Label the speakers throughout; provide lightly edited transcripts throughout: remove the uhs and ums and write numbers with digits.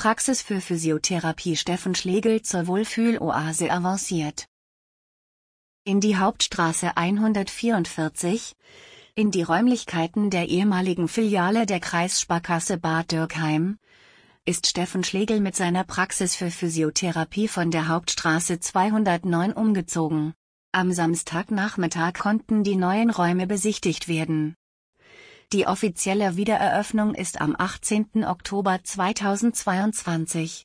Speaker 1: Praxis für Physiotherapie Steffen Schlegel zur Wohlfühloase avanciert. In die Hauptstraße 144, in die Räumlichkeiten der ehemaligen Filiale der Kreissparkasse Bad Dürkheim, ist Steffen Schlegel mit seiner Praxis für Physiotherapie von der Hauptstraße 209 umgezogen. Am Samstagnachmittag konnten die neuen Räume besichtigt werden. Die offizielle Wiedereröffnung ist am 18. Oktober 2022.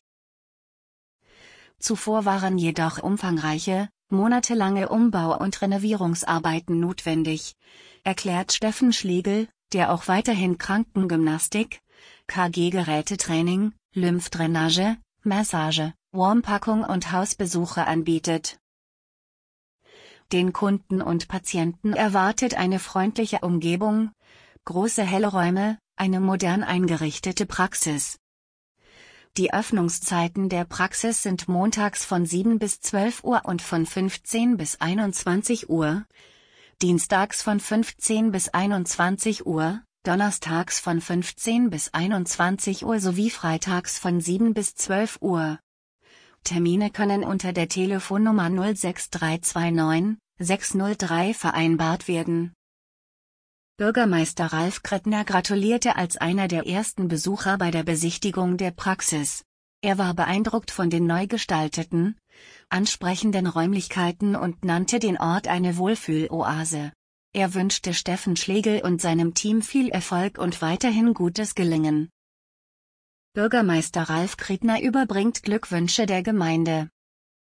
Speaker 1: Zuvor waren jedoch umfangreiche, monatelange Umbau- und Renovierungsarbeiten notwendig, erklärt Steffen Schlegel, der auch weiterhin Krankengymnastik, KG-Gerätetraining, Lymphdrainage, Massage, Warmpackung und Hausbesuche anbietet. Den Kunden und Patienten erwartet eine freundliche Umgebung, große helle Räume, eine modern eingerichtete Praxis. Die Öffnungszeiten der Praxis sind montags von 7 bis 12 Uhr und von 15 bis 21 Uhr, dienstags von 15 bis 21 Uhr, donnerstags von 15 bis 21 Uhr sowie freitags von 7 bis 12 Uhr. Termine können unter der Telefonnummer 06329 603 vereinbart werden. Bürgermeister Ralf Krettner gratulierte als einer der ersten Besucher bei der Besichtigung der Praxis. Er war beeindruckt von den neu gestalteten, ansprechenden Räumlichkeiten und nannte den Ort eine Wohlfühloase. Er wünschte Steffen Schlegel und seinem Team viel Erfolg und weiterhin gutes Gelingen. Bürgermeister Ralf Krettner überbringt Glückwünsche der Gemeinde.